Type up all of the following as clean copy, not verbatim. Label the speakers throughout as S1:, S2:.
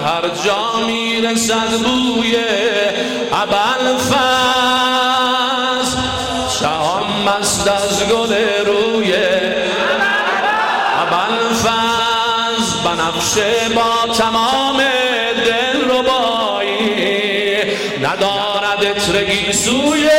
S1: هر جا میرسد بوی ابوالفضل شهان مست از گل روی ابوالفضل بنفشه با تمام دلربایی ندارد عطر گیسوی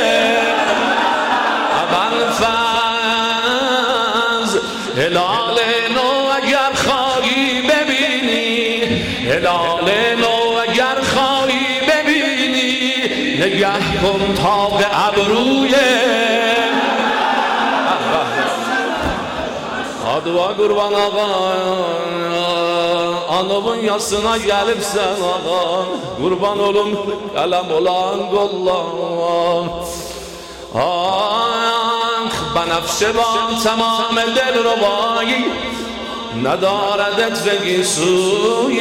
S1: ابوالفضل هلال نو اگر خواهی ببینی هلال نو اگر خواهی ببینی نگه کن تاب ابروی Adıva qurban ağam Anavın yasına gəlibsən ağam Qurban olum qələm olan qollam بنفشه با تمام دل ربایی ندارد عطر سوی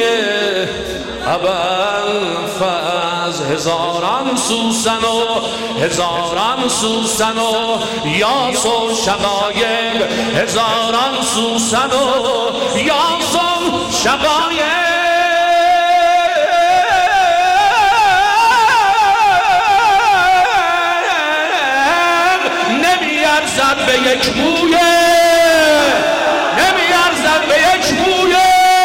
S1: ابوالفضل هزاران سوسن و یاس و شقایق هزاران سوسن و یاس و شقایق نمیارزد به یک مویه نمیارزد به یک مویه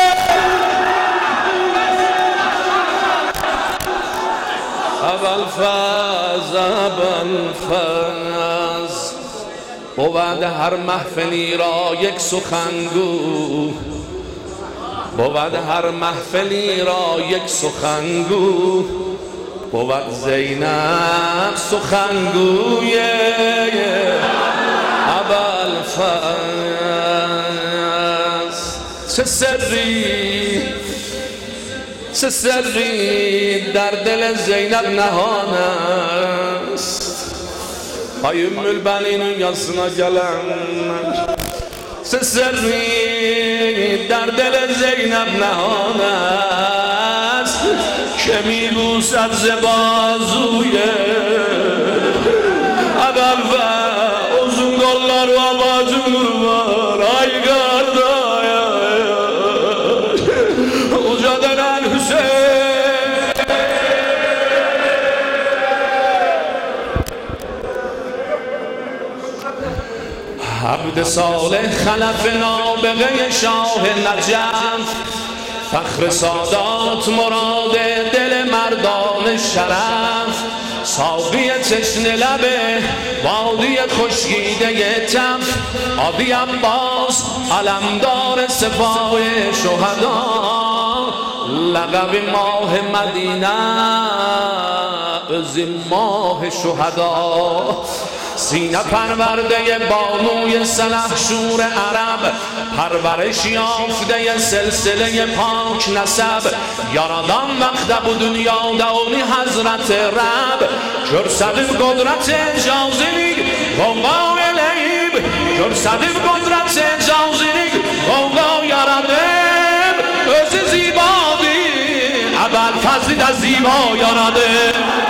S1: ابوالفضل بود هر محفلی را یک سخنگو بود هر محفلی را یک سخنگو بود زینب سخنگوی ابوالفضل چه سری در دل زینب نهان است ای ام البنین یاسنا گلم چه سری در دل زینب نهان است که میبوسد ز بازوی ابوالفضل uzun kollar ve bacım var ay kardeş uca dönen Hüseyin عبد صالح خلف نابغه شاه نجف فخر سادات مراد دل مردان شرف ساقی تشنه لبه وادی خشکیده تف عادی عباس علمدار سپاه شهدا لقب ماه مدینه از ماه شهدا سینه پرورده بانوی سلحشور عرب پرورش یافته سلسله پاک نسب یارادان مکتب و دنیا دونی حضرت رب جرسدیم قدرت جازینی قوقا الیب جرسدیم قدرت جازینی قوقا یارادیم از زیبادی ابوالفضل از زیبا یارادیم